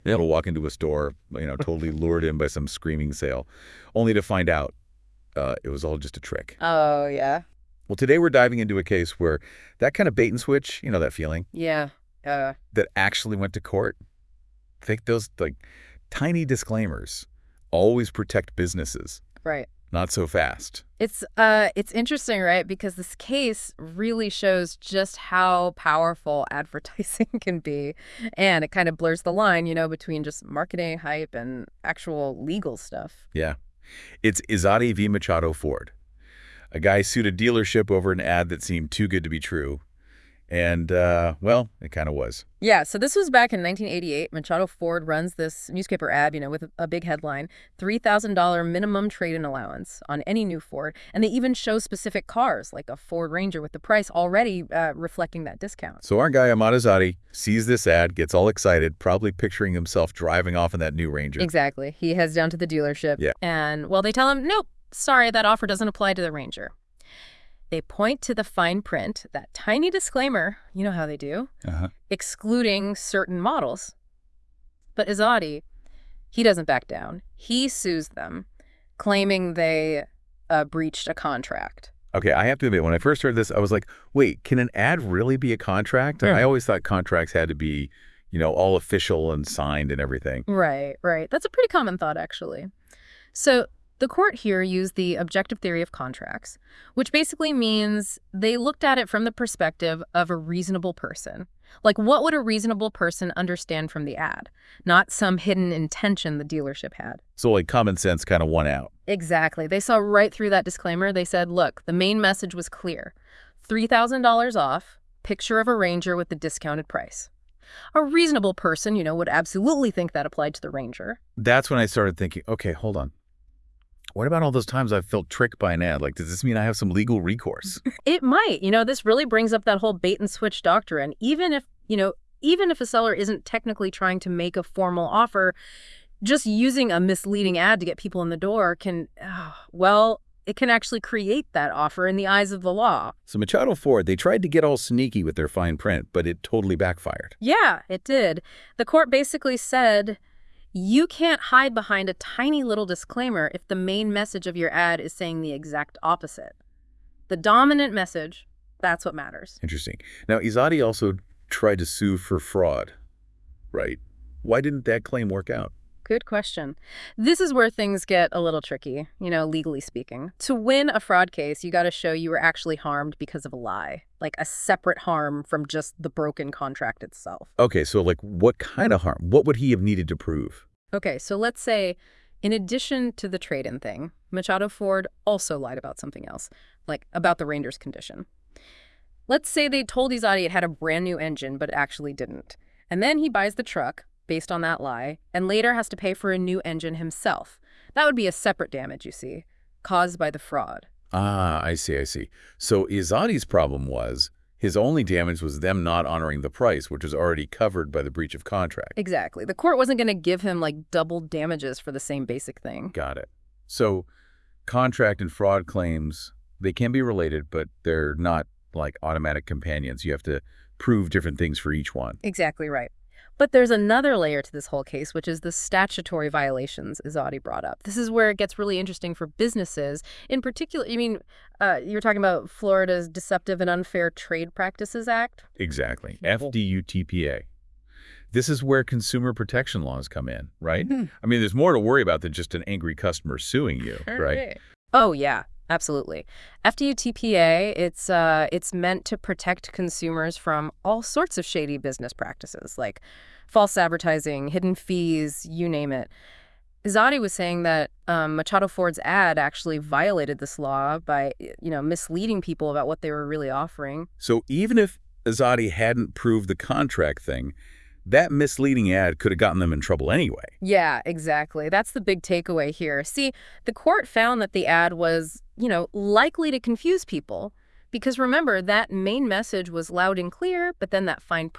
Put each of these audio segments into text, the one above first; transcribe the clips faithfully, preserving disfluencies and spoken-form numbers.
Yep. He'll walk into a store, you know, totally lured in by some screaming sale, only to find out uh, it was all just a trick. Oh, yeah. Well, today we're diving into a case where that kind of bait and switch, you know, that feeling, Yeah. Uh, that actually went to court. Think those, like, tiny disclaimers always protect businesses. right. Not so fast. It's uh it's interesting, right? Because this case really shows just how powerful advertising can be. And it kind of blurs the line, you know, between just marketing hype and actual legal stuff. Yeah. It's Izadi v. Machado Ford. A guy sued a dealership over an ad that seemed too good to be true. And, uh, well, it kind of was. Yeah, so this was back in nineteen eighty-eight. Machado Ford runs this newspaper ad, you know, with a, a big headline, three thousand dollars minimum trade-in allowance on any new Ford. And they even show specific cars, like a Ford Ranger, with the price already uh, reflecting that discount. So our guy, Ahmad Izadi, sees this ad, gets all excited, probably picturing himself driving off in that new Ranger. Exactly. He heads down to the dealership. Yeah. And, well, they tell him, nope, sorry, that offer doesn't apply to the Ranger. They point to the fine print, that tiny disclaimer, you know how they do, Uh-huh. excluding certain models. But Izadi, he doesn't back down. He sues them, claiming they uh, breached a contract. Okay, I have to admit, when I first heard this, I was like, wait, can an ad really be a contract? Yeah. I always thought contracts had to be, you know, all official and signed and everything. Right, right. That's a pretty common thought, actually. So the court here used the objective theory of contracts, which basically means they looked at it from the perspective of a reasonable person. Like, what would a reasonable person understand from the ad? Not some hidden intention the dealership had. So, like, common sense kind of won out. Exactly. They saw right through that disclaimer. They said, look, the main message was clear. three thousand dollars off, picture of a Ranger with the discounted price. A reasonable person, you know, would absolutely think that applied to the Ranger. That's when I started thinking, okay, hold on. What about all those times I've felt tricked by an ad? Like, does this mean I have some legal recourse? It might. You know, this really brings up that whole bait and switch doctrine. Even if, you know, even if a seller isn't technically trying to make a formal offer, just using a misleading ad to get people in the door can, uh, well, it can actually create that offer in the eyes of the law. So Machado Ford, they tried to get all sneaky with their fine print, but it totally backfired. Yeah, it did. The court basically said, you can't hide behind a tiny little disclaimer if the main message of your ad is saying the exact opposite. The dominant message, that's what matters. Interesting. Now, Izadi also tried to sue for fraud, right? Why didn't that claim work out? Good question. This is where things get a little tricky, you know, legally speaking. To win a fraud case, you got to show you were actually harmed because of a lie, like a separate harm from just the broken contract itself. Okay, so like what kind of harm? What would he have needed to prove? Okay, so let's say, in addition to the trade-in thing, Machado Ford also lied about something else, like about the Ranger's condition. Let's say they told Izadi it had a brand new engine, but it actually didn't. And then he buys the truck based on that lie, and later has to pay for a new engine himself. That would be a separate damage, you see, caused by the fraud. Ah, I see, I see. So Izadi's problem was his only damage was them not honoring the price, which was already covered by the breach of contract. Exactly. The court wasn't going to give him, like, double damages for the same basic thing. Got it. So contract and fraud claims, they can be related, but they're not like automatic companions. You have to prove different things for each one. Exactly right. But there's another layer to this whole case, which is the statutory violations Izadi brought up. This is where it gets really interesting for businesses. In particular, I mean, uh, you're talking about Florida's Deceptive and Unfair Trade Practices Act? Exactly. F D U T P A. This is where consumer protection laws come in, right? Hmm. I mean, there's more to worry about than just an angry customer suing you, right? Oh, yeah. Absolutely. F D U T P A, it's uh, it's meant to protect consumers from all sorts of shady business practices, like false advertising, hidden fees, you name it. Izadi was saying that um, Machado Ford's ad actually violated this law by, you know, misleading people about what they were really offering. So even if Izadi hadn't proved the contract thing, that misleading ad could have gotten them in trouble anyway. Yeah, exactly. That's the big takeaway here. See, the court found that the ad was, you know, likely to confuse people because remember, that main message was loud and clear, but then that fine print,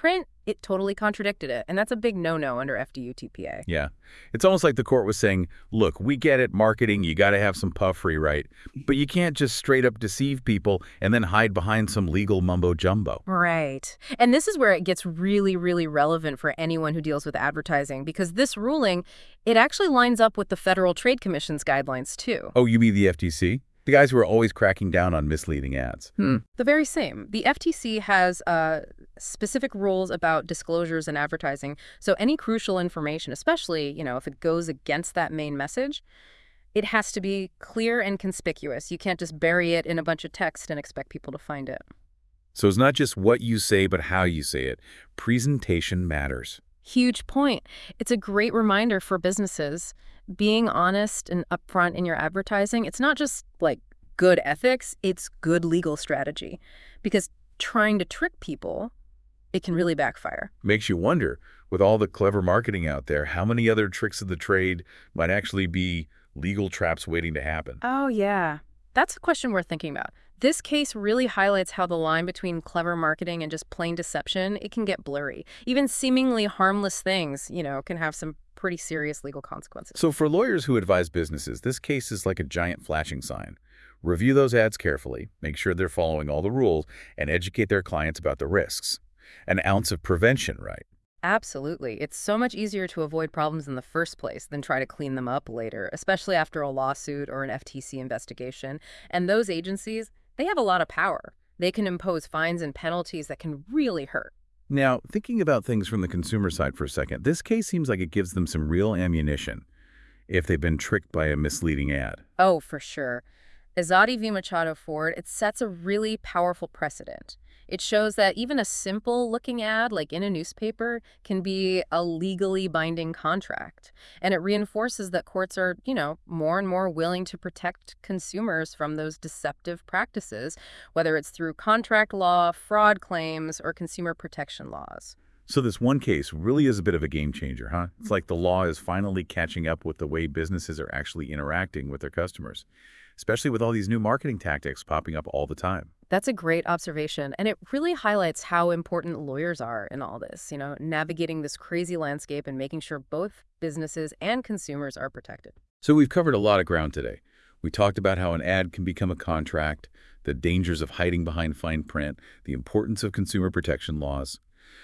It totally contradicted it, and that's a big no-no under F D U T P A. Yeah. It's almost like the court was saying, look, we get it, marketing, you got to have some puffery, right? But you can't just straight up deceive people and then hide behind some legal mumbo-jumbo. Right. And this is where it gets really, really relevant for anyone who deals with advertising, because this ruling, it actually lines up with the Federal Trade Commission's guidelines, too. Oh, you mean the F T C? The guys who are always cracking down on misleading ads. Hmm. The very same. The F T C has uh, specific rules about disclosures in advertising, so any crucial information, especially, you know, if it goes against that main message, it has to be clear and conspicuous. You can't just bury it in a bunch of text and expect people to find it. So it's not just what you say, but how you say it. Presentation matters. Huge point. It's a great reminder for businesses. Being honest and upfront in your advertising, it's not just like good ethics, it's good legal strategy. Because trying to trick people, it can really backfire. Makes you wonder, with all the clever marketing out there, how many other tricks of the trade might actually be legal traps waiting to happen? Oh, yeah. That's a question worth thinking about. This case really highlights how the line between clever marketing and just plain deception, it can get blurry. Even seemingly harmless things, you know, can have some pretty serious legal consequences. So for lawyers who advise businesses, this case is like a giant flashing sign. Review those ads carefully, make sure they're following all the rules, and educate their clients about the risks. An ounce of prevention, right? Absolutely. It's so much easier to avoid problems in the first place than try to clean them up later, especially after a lawsuit or an F T C investigation. And those agencies, they have a lot of power. They can impose fines and penalties that can really hurt. Now, thinking about things from the consumer side for a second, this case seems like it gives them some real ammunition if they've been tricked by a misleading ad. Oh, for sure. Izadi v. Machado Ford, it sets a really powerful precedent. It shows that even a simple-looking ad, like in a newspaper, can be a legally binding contract. And it reinforces that courts are, you know, more and more willing to protect consumers from those deceptive practices, whether it's through contract law, fraud claims, or consumer protection laws. So this one case really is a bit of a game changer, huh? It's like the law is finally catching up with the way businesses are actually interacting with their customers, especially with all these new marketing tactics popping up all the time. That's a great observation, and it really highlights how important lawyers are in all this, you know, navigating this crazy landscape and making sure both businesses and consumers are protected. So we've covered a lot of ground today. We talked about how an ad can become a contract, the dangers of hiding behind fine print, the importance of consumer protection laws.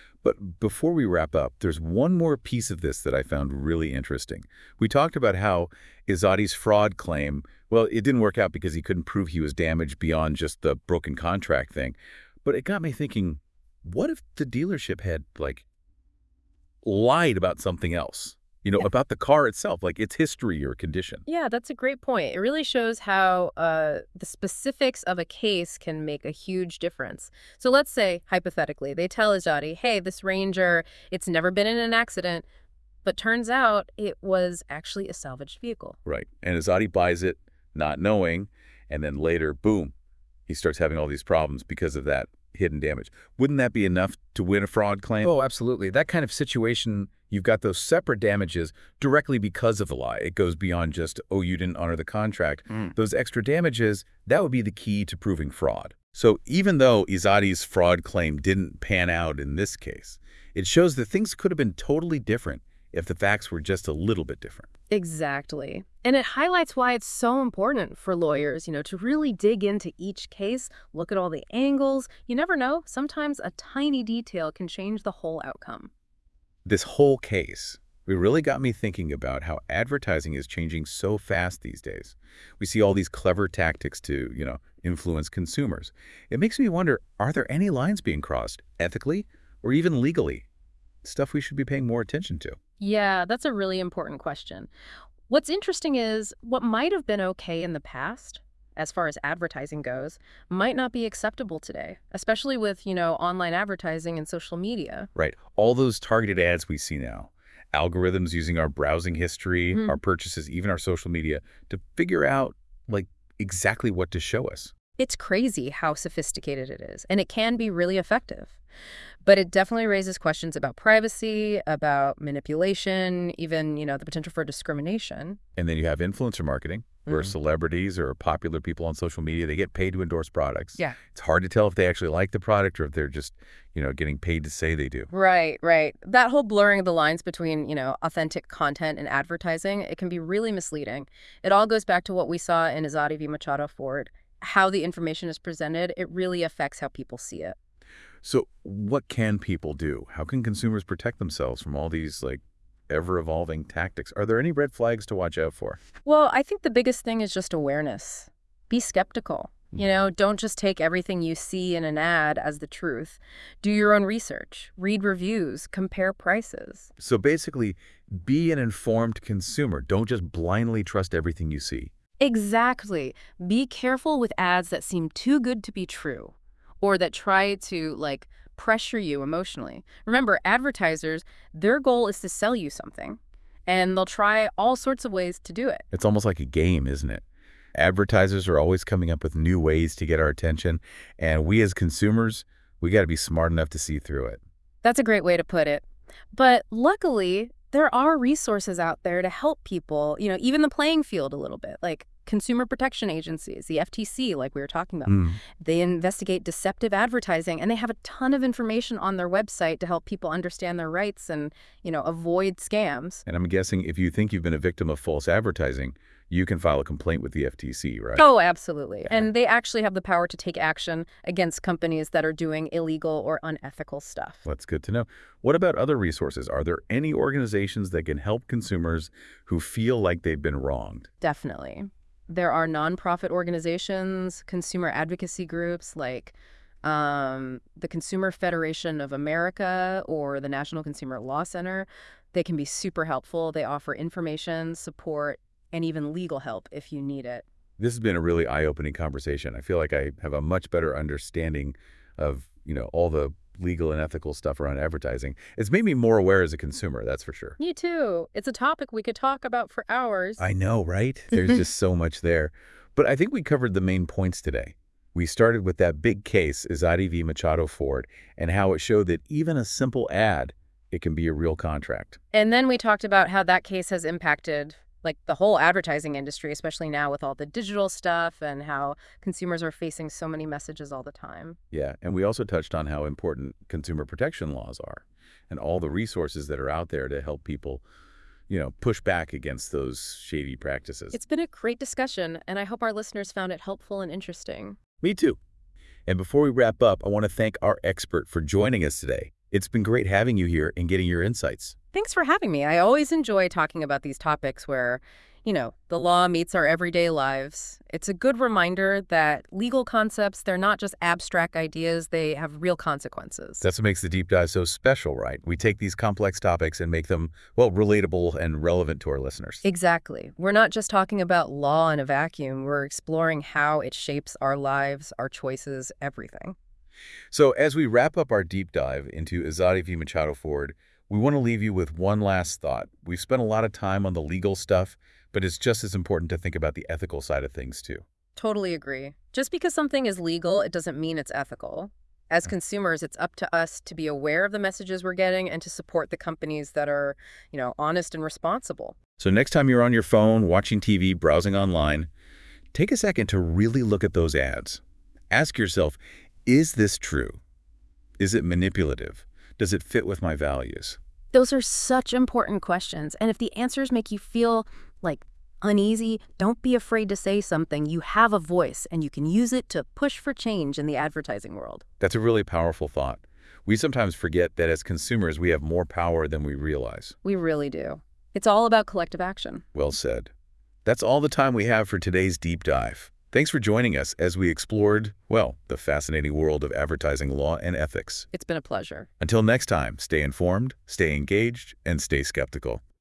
But before we wrap up, there's one more piece of this that I found really interesting. We talked about how Izadi's fraud claim, well, it didn't work out because he couldn't prove he was damaged beyond just the broken contract thing. But it got me thinking, what if the dealership had, like, lied about something else? You know, Yeah. about the car itself, like its history or condition. Yeah, that's a great point. It really shows how uh, the specifics of a case can make a huge difference. So let's say, hypothetically, they tell Izadi, hey, this Ranger, it's never been in an accident, but turns out it was actually a salvaged vehicle. Right. And Izadi buys it, not knowing, and then later, boom, he starts having all these problems because of that hidden damage. Wouldn't that be enough to win a fraud claim? Oh, absolutely. That kind of situation, you've got those separate damages directly because of the lie. It goes beyond just, oh, you didn't honor the contract. Mm. Those extra damages, that would be the key to proving fraud. So even though Izadi's fraud claim didn't pan out in this case, it shows that things could have been totally different if the facts were just a little bit different. Exactly. And it highlights why it's so important for lawyers, you know, to really dig into each case, look at all the angles. You never know. Sometimes a tiny detail can change the whole outcome. This whole case, it really got me thinking about how advertising is changing so fast these days. We see all these clever tactics to, you know, influence consumers. It makes me wonder, are there any lines being crossed, ethically or even legally? Stuff we should be paying more attention to. Yeah, that's a really important question. What's interesting is what might have been okay in the past, as far as advertising goes, might not be acceptable today, especially with, you know, online advertising and social media. Right. All those targeted ads we see now, algorithms using our browsing history, Mhm. our purchases, even our social media to figure out, like, exactly what to show us. It's crazy how sophisticated it is, and it can be really effective. But it definitely raises questions about privacy, about manipulation, even, you know, the potential for discrimination. And then you have influencer marketing, where Mm. celebrities or popular people on social media, they get paid to endorse products. Yeah. It's hard to tell if they actually like the product or if they're just, you know, getting paid to say they do. Right, right. That whole blurring of the lines between, you know, authentic content and advertising, it can be really misleading. It all goes back to what we saw in Azadi v. Machado Ford. How the information is presented, it really affects how people see it. So what can people do? How can consumers protect themselves from all these, like, ever-evolving tactics? Are there any red flags to watch out for? Well, I think the biggest thing is just awareness. Be skeptical. You know, don't just take everything you see in an ad as the truth. Do your own research, read reviews, compare prices. So basically, be an informed consumer. Don't just blindly trust everything you see. Exactly. Be careful with ads that seem too good to be true or that try to, like, pressure you emotionally. Remember, advertisers, their goal is to sell you something, and they'll try all sorts of ways to do it. It's almost like a game, isn't it? Advertisers are always coming up with new ways to get our attention, and we as consumers, we got to be smart enough to see through it. That's a great way to put it. But luckily, there are resources out there to help people, you know, even the playing field a little bit, like consumer protection agencies, the F T C, like we were talking about. Mm. They investigate deceptive advertising, and they have a ton of information on their website to help people understand their rights and, you know, avoid scams. And I'm guessing if you think you've been a victim of false advertising, you can file a complaint with the F T C, right? Oh, absolutely. And they actually have the power to take action against companies that are doing illegal or unethical stuff. That's good to know. What about other resources? Are there any organizations that can help consumers who feel like they've been wronged? Definitely. There are nonprofit organizations, consumer advocacy groups like um, the Consumer Federation of America or the National Consumer Law Center. They can be super helpful. They offer information, support, and even legal help if you need it. This has been a really eye-opening conversation. I feel like I have a much better understanding of, you know, all the legal and ethical stuff around advertising. It's made me more aware as a consumer, that's for sure. Me too. It's a topic we could talk about for hours. I know, right? There's just so much there. But I think we covered the main points today. We started with that big case, Azadi v. Machado Ford, and how it showed that even a simple ad, it can be a real contract. And then we talked about how that case has impacted like the whole advertising industry, especially now with all the digital stuff and how consumers are facing so many messages all the time. Yeah, and we also touched on how important consumer protection laws are and all the resources that are out there to help people, you know, push back against those shady practices. It's been a great discussion, and I hope our listeners found it helpful and interesting. Me too. And before we wrap up, I want to thank our expert for joining us today. It's been great having you here and getting your insights. Thanks for having me. I always enjoy talking about these topics where, you know, the law meets our everyday lives. It's a good reminder that legal concepts, they're not just abstract ideas, they have real consequences. That's what makes the deep dive so special, right? We take these complex topics and make them, well, relatable and relevant to our listeners. Exactly. We're not just talking about law in a vacuum. We're exploring how it shapes our lives, our choices, everything. So as we wrap up our deep dive into Azadi v. Machado Ford, we want to leave you with one last thought. We've spent a lot of time on the legal stuff, but it's just as important to think about the ethical side of things too. Totally agree. Just because something is legal, it doesn't mean it's ethical. As consumers, it's up to us to be aware of the messages we're getting and to support the companies that are, you know, honest and responsible. So next time you're on your phone, watching T V, browsing online, take a second to really look at those ads. Ask yourself, is this true? Is it manipulative? Does it fit with my values? Those are such important questions. And if the answers make you feel like uneasy, don't be afraid to say something. You have a voice and you can use it to push for change in the advertising world. That's a really powerful thought. We sometimes forget that as consumers, we have more power than we realize. We really do. It's all about collective action. Well said. That's all the time we have for today's deep dive. Thanks for joining us as we explored, well, the fascinating world of advertising law and ethics. It's been a pleasure. Until next time, stay informed, stay engaged, and stay skeptical.